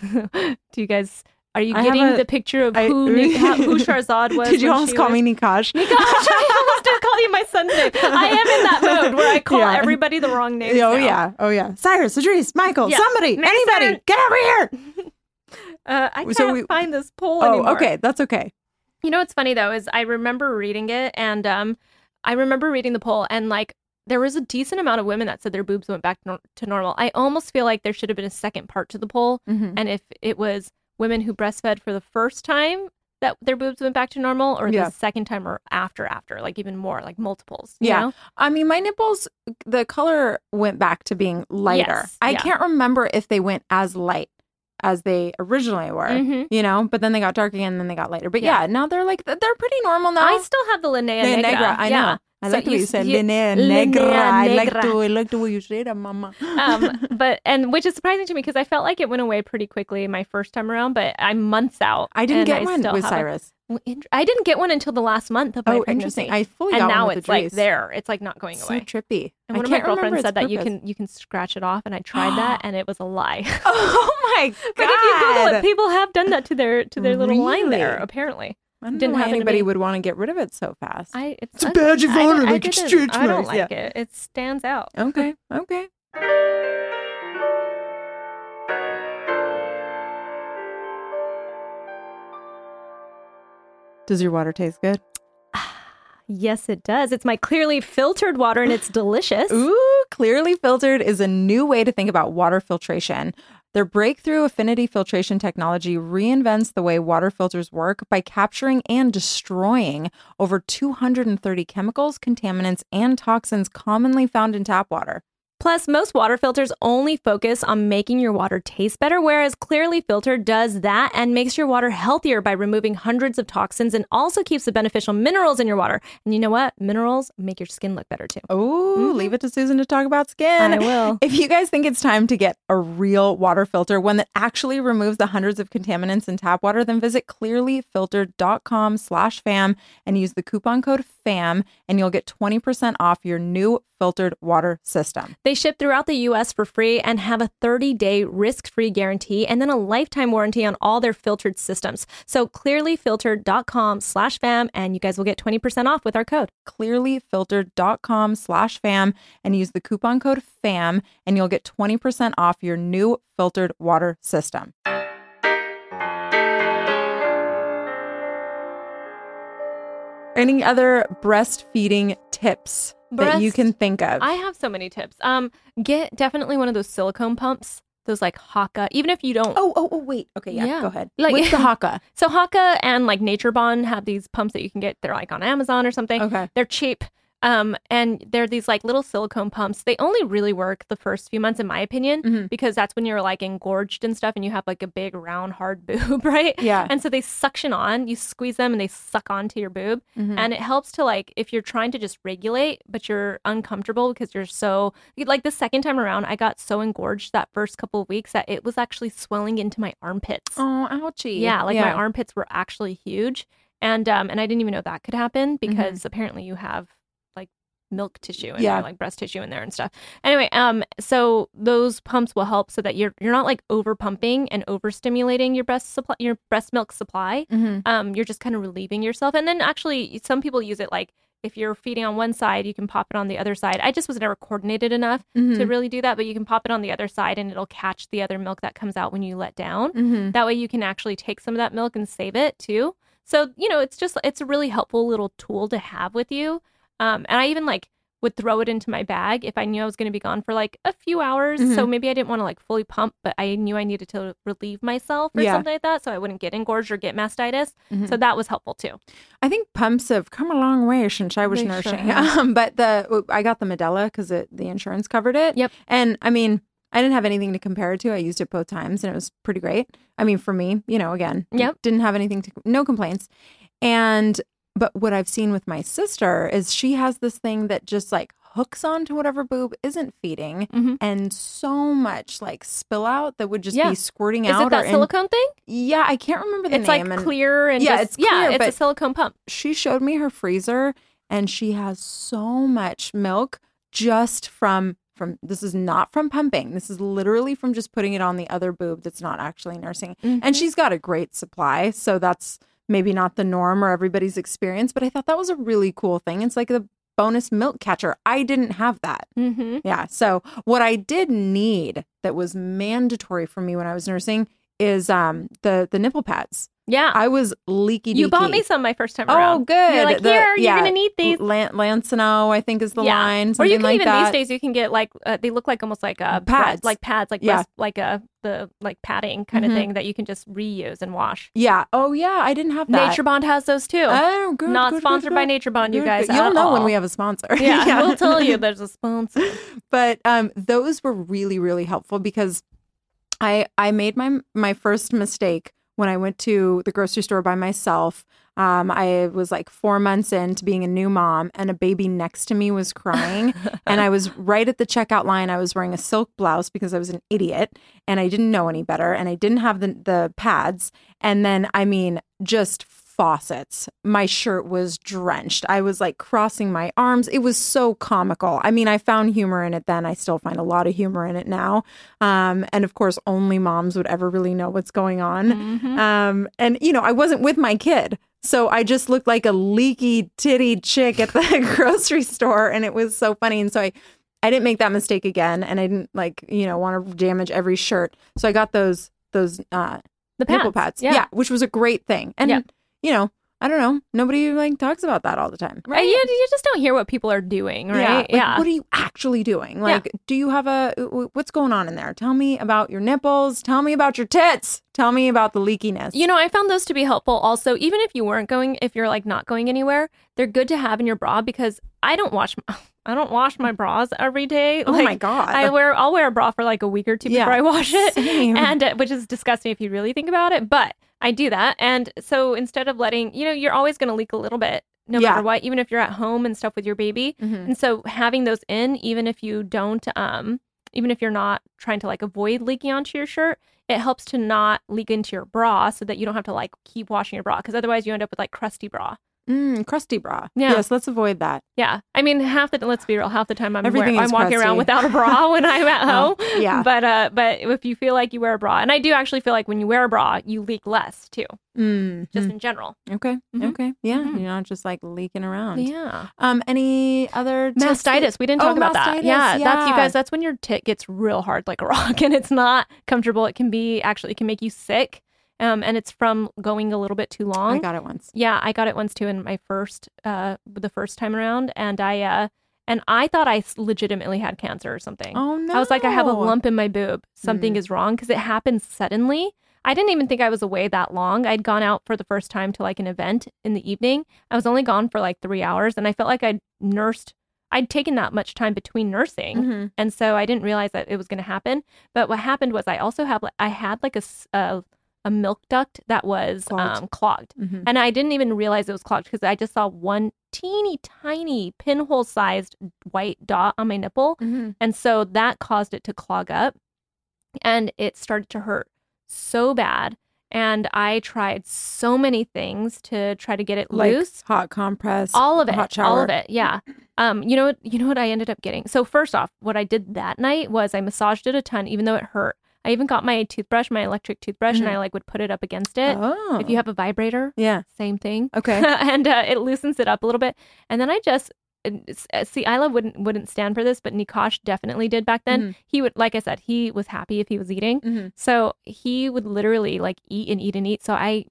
do you guys? Are you I have getting a- the picture of I- who Ni- how, who Shahrazad was? Did you when almost she call was- me Nikash? Gosh, I almost did call you my son's name. I am in that mode where I call Yeah. everybody the wrong name. Oh yeah, oh yeah. Cyrus, Idris, Michael, Yeah. somebody, Mason. anybody, get over here. Uh, I can't So we- find this poll Oh, anymore. okay, that's okay. You know what's funny though is I remember reading it, and um, I remember reading the poll, and like there was a decent amount of women that said their boobs went back nor- to normal. I almost feel like there should have been a second part to the poll, Mhm. and if it was women who breastfed for the first time that their boobs went back to normal, or Yeah. the second time, or after, after, like even more, like multiples. You Yeah. know? I mean, my nipples, the color went back to being lighter. Yes, I yeah. can't remember if they went as light as they originally were, Mhm. you know, but then they got dark again and then they got lighter. But yeah, Yeah. now they're like, they're pretty normal now. I still have the Linnea The Negra. Negra, I yeah. know. I So like the way you you s- said you- linea linea negra. I like negra. to I like the way you say that, mama. um, but and which is surprising to me because I felt like it went away pretty quickly my first time around, but I'm months out. I didn't and get I one still with haven't- Cyrus. Well, int- I didn't get one until the last month of my Oh, pregnancy. interesting. I fully and got now one with it's the like Drees. there. It's like not going So away. trippy. And I one of my can't remember girlfriends its said that you purpose. can you can scratch it off, and I tried that, and it was a lie. Oh my god! But if you Google it, people have done that to their to their little line there. Really? Apparently, I don't didn't know why happen to anybody me. would want to get rid of it so fast. I it's, It's a I- badge of I honor, didn't- I like didn't- exchange I don't marks, like yeah. it. It stands out. Okay, okay. Does your water taste good? Yes, it does. It's my clearly filtered water, and it's delicious. Ooh, Clearly Filtered is a new way to think about water filtration. Their breakthrough affinity filtration technology reinvents the way water filters work by capturing and destroying over two hundred thirty chemicals, contaminants, and toxins commonly found in tap water. Plus, most water filters only focus on making your water taste better, whereas Clearly Filtered does that and makes your water healthier by removing hundreds of toxins and also keeps the beneficial minerals in your water. And you know what? Minerals make your skin look better too. Oh, leave it to Susan to talk about skin. I will. If you guys think it's time to get a real water filter, one that actually removes the hundreds of contaminants in tap water, then visit clearlyfiltered.com slash fam and use the coupon code FAM, and you'll get twenty percent off your new filtered water system. They ship throughout the U S for free and have a thirty-day risk-free guarantee and then a lifetime warranty on all their filtered systems. So clearlyfiltered.com slash fam, and you guys will get twenty percent off with our code. clearlyfiltered.com slash fam and use the coupon code FAM, and you'll get twenty percent off your new filtered water system. Any other breastfeeding tips that you Breast- can think of? I have so many tips. Um, get definitely one of those silicone pumps, those like Haka, even if you don't. Oh, oh, oh, wait. Okay, yeah, Yeah. go ahead. Like- What's the Haka? So Haka and like Nature Bond have these pumps that you can get. They're like on Amazon or something. Okay. They're cheap. Um, and they're these like little silicone pumps. They only really work the first few months, in my opinion, Mhm. because that's when you're like engorged and stuff and you have like a big round hard boob, right? Yeah. And so they suction on, you squeeze them and they suck onto your boob. Mhm. And it helps to like, if you're trying to just regulate, but you're uncomfortable because you're so, like the second time around, I got so engorged that first couple of weeks that it was actually swelling into my armpits. Oh, ouchie. Yeah, like my armpits were actually huge, and um, and I didn't even know that could happen because apparently you have like milk tissue and Yeah. like breast tissue in there and stuff. Anyway, um, so those pumps will help so that you're you're not like over pumping and overstimulating your breast supply, your breast milk supply. Mhm. Um, you're just kind of relieving yourself, and then actually some people use it like. If you're feeding on one side, you can pop it on the other side. I just was never coordinated enough to Mhm. really do that, but you can pop it on the other side and it'll catch the other milk that comes out when you let down. Mhm. That way you can actually take some of that milk and save it too. So, you know, it's just, it's a really helpful little tool to have with you. Um, and I even like would throw it into my bag if I knew I was going to be gone for like a few hours. Mhm. So maybe I didn't want to like fully pump, but I knew I needed to relieve myself or Yeah. something like that. So I wouldn't get engorged or get mastitis. Mhm. So that was helpful too. I think pumps have come a long way since I was They sure nursing. have. Um, but the I got the Medela because the insurance covered it. Yep. And I mean, I didn't have anything to compare it to. I used it both times and it was pretty great. I mean, for me, you know, again, Yep. didn't have anything to, no complaints. And, but what I've seen with my sister is she has this thing that just like hooks onto whatever boob isn't feeding Mhm. and so much like spill out that would just Yeah. be squirting Is out. it that or in- silicone thing? yeah, I can't remember the It's name. like and- clear and Yeah, just, it's clear, yeah, it's but- a silicone pump. she showed me her freezer and she has so much milk just from from this is not from pumping. This is literally from just putting it on the other boob that's not actually nursing. Mhm. And she's got a great supply, so that's maybe not the norm or everybody's experience, but I thought that was a really cool thing. It's like a bonus milk catcher. I didn't have that. Mm-hmm. Yeah. So what I did need that was mandatory for me when I was nursing is um the the nipple pads. Yeah. I was leaky. you bought me deaky. some my first time Oh, around. good. You're like, The- here, yeah, you're going to need these. Lan- Lancino, I think, is the Yeah. line. Or Something you can like even that. these days you can get like uh, they look like almost like a Pads. breast- like pads, like Yeah. breast, like a the like padding kind of Mhm. thing that you can just reuse and wash. Yeah. Oh, yeah. I didn't have that. Nature Bond has those too. Oh, good. Not good, sponsored good, by good. Nature Bond, you Good, guys. good. You'll at know when all. we have a sponsor. Yeah, we'll tell you there's a sponsor. But um, those were really, really helpful because I I made my my first mistake when I went to the grocery store by myself. Um, I was like four months into being a new mom, and a baby next to me was crying. And I was right at the checkout line. I was wearing a silk blouse because I was an idiot and I didn't know any better. And I didn't have the, the pads. And then, I mean, just faucets. My shirt was drenched. I was like crossing my arms. It was so comical. I mean, I found humor in it then. I still find a lot of humor in it now. Um, and of course, only moms would ever really know what's going on. Mm-hmm. Um, and, you know, I wasn't with my kid. So I just looked like a leaky titty chick at the grocery store. And it was so funny. And so I, I didn't make that mistake again. And I didn't like, you know, want to damage every shirt. So I got those, those, uh, the pads. nipple pads. Yeah. yeah. Which was a great thing. And, yeah. you know, I don't know. Nobody like talks about that all the time, right? You, you just don't hear what people are doing, right? Yeah. Like, yeah. What are you actually doing? Like, yeah. do you have a, what's going on in there? Tell me about your nipples. Tell me about your tits. Tell me about the leakiness. You know, I found those to be helpful also, even if you weren't going, if you're like not going anywhere, they're good to have in your bra because I don't wash, I don't wash my bras every day. Oh like, my God. I wear, I'll wear a bra for like a week or two yeah. before I wash it. Same. And, uh, which is disgusting if you really think about it. But I do that. And so instead of letting, you know, you're always going to leak a little bit no yeah. matter what, even if you're at home and stuff with your baby. Mm-hmm. And so having those in, even if you don't, um, even if you're not trying to like avoid leaking onto your shirt, it helps to not leak into your bra so that you don't have to like keep washing your bra. Because otherwise you end up with like crusty bra. Mm, crusty bra. Yeah. Yes, let's avoid that. Yeah. I mean, half the, let's be real, half the time I'm, Everything wear, is I'm walking crusty. around without a bra when I'm at home. Oh, yeah. But, uh, but if you feel like you wear a bra, and I do actually feel like when you wear a bra, you leak less too. Mm, just mm. in general. Okay. Mm-hmm. Okay. Yeah. Mm-hmm. You're not just like leaking around. Yeah. Um. Any other tips? Mastitis. We didn't talk oh, about that. Yeah, yeah. That's you guys. That's when your tit gets real hard like a rock and it's not comfortable. It can be actually, it can make you sick. Um, and it's from going a little bit too long. I got it once. Yeah, I got it once too in my first, uh, the first time around, and I, uh, and I thought I legitimately had cancer or something. Oh no! I was like, I have a lump in my boob. Something Mm. is wrong because it happened suddenly. I didn't even think I was away that long. I'd gone out for the first time to like an event in the evening. I was only gone for like three hours, and I felt like I'd nursed. I'd taken that much time between nursing, Mm-hmm. and so I didn't realize that it was going to happen. But what happened was I also have, I had like a. s- a a milk duct that was Clogged. um, clogged. Mm-hmm. And I didn't even realize it was clogged because I just saw one teeny tiny pinhole sized white dot on my nipple. Mm-hmm. And so that caused it to clog up and it started to hurt so bad. And I tried so many things to try to get it Like loose. hot compress, All of it. hot shower. All of it. Yeah. Um, you know what, you know what I ended up getting? So first off, what I did that night was I massaged it a ton, even though it hurt. I even got my toothbrush, my electric toothbrush, Mhm. and I like would put it up against it. Oh. If you have a vibrator, yeah. same thing. Okay. and uh, it loosens it up a little bit. And then I just uh, see, Isla wouldn't wouldn't stand for this, but Nikosh definitely did back then. Mhm. He would, like I said, he was happy if he was eating, Mm-hmm. so he would literally like eat and eat and eat. So I,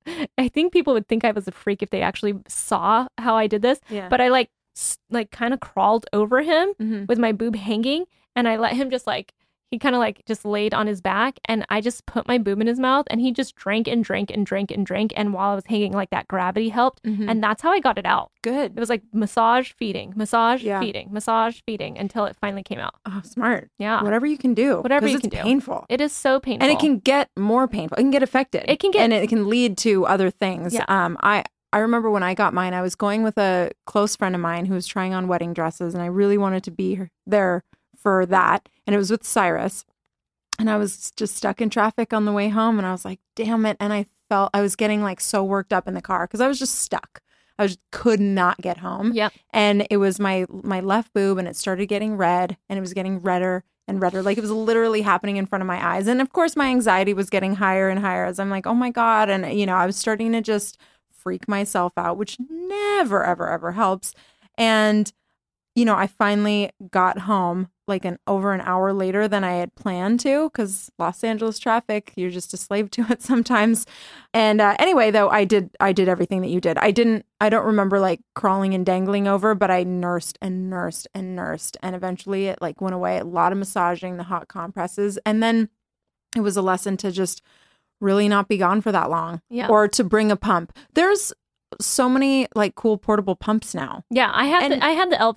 I think people would think I was a freak if they actually saw how I did this. Yeah. But I like s- like kind of crawled over him Mm-hmm. with my boob hanging, and I let him just like. He kind of like just laid on his back and I just put my boob in his mouth and he just drank and drank and drank and drank. And while I was hanging, like that gravity helped. Mm-hmm. And that's how I got it out. Good. It was like massage, feeding, massage, Yeah. feeding, massage, feeding until it finally came out. Oh, smart. Yeah. Whatever you can do. Whatever 'cause you it's can do. painful. It is so painful. And it can get more painful. It can get affected. It can get- and it can lead to other things. Yeah. Um, I I remember when I got mine, I was going with a close friend of mine who was trying on wedding dresses, and I really wanted to be there for that. And it was with Cyrus, and I was just stuck in traffic on the way home, and I was like, "Damn it!" And I felt I was getting like so worked up in the car because I was just stuck. I was could not get home. Yep. And it was my my left boob, and it started getting red, and it was getting redder and redder. Like it was literally happening in front of my eyes. And of course, my anxiety was getting higher and higher as I'm like, oh my God. And, you know, I was starting to just freak myself out, which never, ever, ever helps. And, you know, I finally got home like an over an hour later than I had planned to because Los Angeles traffic, you're just a slave to it sometimes. And uh, anyway, though, I did I did everything that you did. I didn't I don't remember like crawling and dangling over, but I nursed and nursed and nursed. And eventually it like went away. A lot of massaging, the hot compresses. And then it was a lesson to just really not be gone for that long. Yeah. Or to bring a pump. There's so many like cool portable pumps now. Yeah, I had And- the, I had the L B.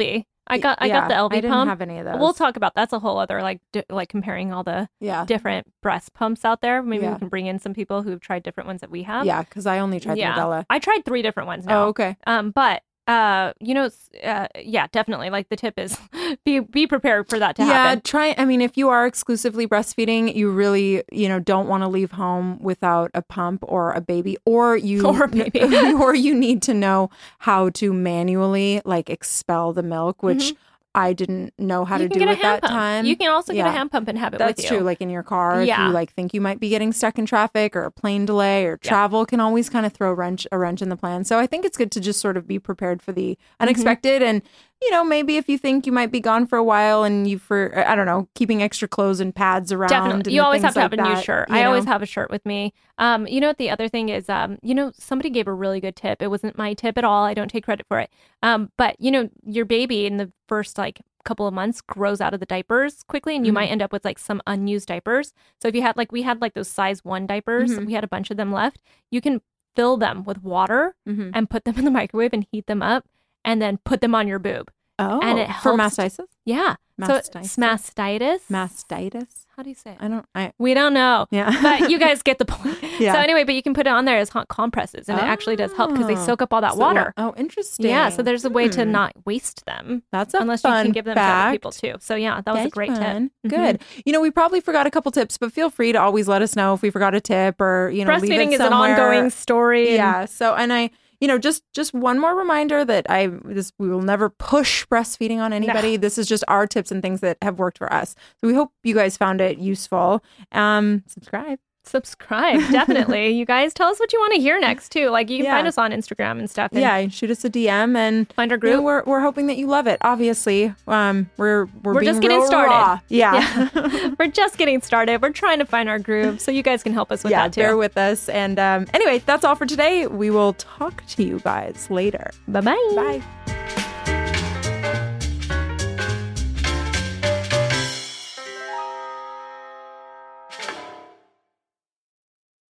I got I Yeah, got the L V I didn't pump. have any of those. We'll talk about that's a whole other like di- like comparing all the yeah. different breast pumps out there. Maybe Yeah. we can bring in some people who've tried different ones that we have. Yeah, because I only tried yeah. the Medela. I tried three different ones now. Oh, okay. Um, but uh, you know, s- uh, yeah, definitely. Like the tip is be be prepared for that to yeah, happen. try. I mean, if you are exclusively breastfeeding, you really, you know, don't want to leave home without a pump or a baby, or you, Or a baby. or you need to know how to manually like expel the milk, which I didn't know how Mm-hmm. You to can do get a at hand that pump. time. You can also get a Yeah. hand pump and have it That's with you. true. Like in your car, if Yeah. you like think you might be getting stuck in traffic or a plane delay or travel, can always kind of throw a wrench a wrench in the plan. So I think it's good to just sort of be prepared for the unexpected. And you know, maybe if you think you might be gone for a while and you for I don't know, keeping extra clothes and pads around. Definitely. and You always have things to have like a new that, shirt. you I always know? have a shirt with me. Um, you know what the other thing is, um, you know, somebody gave a really good tip. It wasn't my tip at all. I don't take credit for it. Um, but you know, your baby in the first like couple of months grows out of the diapers quickly and you Mhm. might end up with like some unused diapers. So if you had like we had like those size one diapers, Mhm. we had a bunch of them left. You can fill them with water Mhm. and put them in the microwave and heat them up and then put them on your boob. Oh, and it for helps- mastitis, Yeah. Mastitis? So mastitis. mastitis. How do you say it? I don't. I We don't know. yeah. But you guys get the point. Yeah. So anyway, but you can put it on there as hot compresses and it actually does help because they Oh. soak up all that So, water. Oh, interesting. Yeah, so there's a way to Hmm. not waste them That's a unless you fun can give them to fact. other people too. So yeah, that was a That's great fun. tip. Good. You know, we probably forgot a couple tips, but feel free to always let us know if we forgot a tip or, you know, leave Breastfeeding it is an somewhere. ongoing story. and- Yeah. So, and I, you know, just just one more reminder that I this we will never push breastfeeding on anybody. This is just our tips and things that have worked for us. So we hope you guys found it useful. Um, subscribe. Subscribe, definitely. You guys tell us what you want to hear next too. Like you can Yeah. find us on Instagram and stuff. And Yeah, shoot us a D M and Find our you know, group. we're we're hoping that you love it. Obviously, um, we're we're, We're being just getting real started. raw. Yeah. Yeah. We're just getting started. We're trying to find our groove. So you guys can help us with yeah, that too. bear with us. And um, anyway, that's all for today. We will talk to you guys later. Bye-bye. Bye.